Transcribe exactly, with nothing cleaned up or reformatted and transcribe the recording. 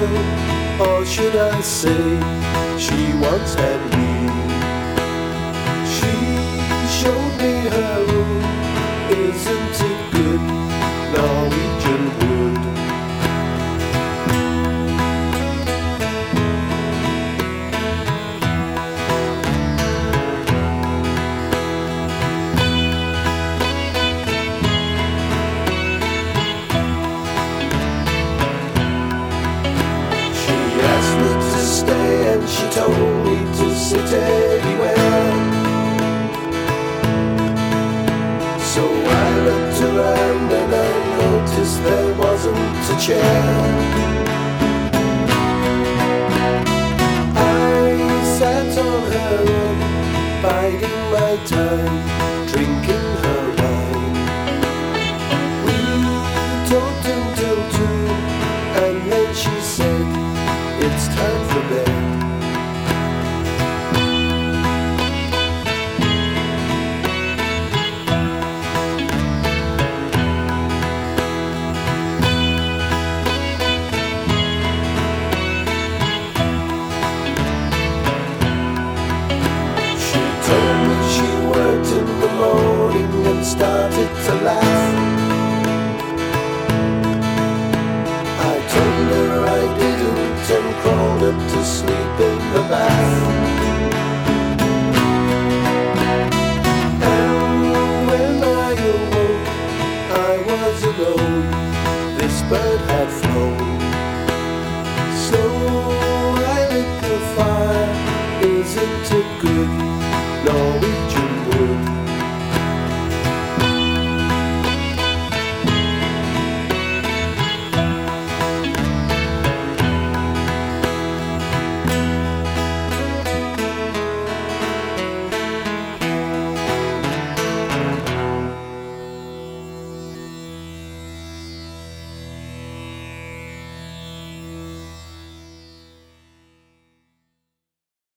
girl, or should I say, she once had me. She showed me her room, isn't it good, Norwegian wood. And she told me to sit anywhere. So I looked around and I noticed there wasn't a chair. I sat on her rug, biding my time, drinking her wine. We talked until two, and then she said, it's time for bed. In the morning and started to laugh. I told her I didn't and crawled up to sleep in the bath. And when I awoke, I was alone. This bird had flown. So I lit the fire. Isn't it good, Norwegian?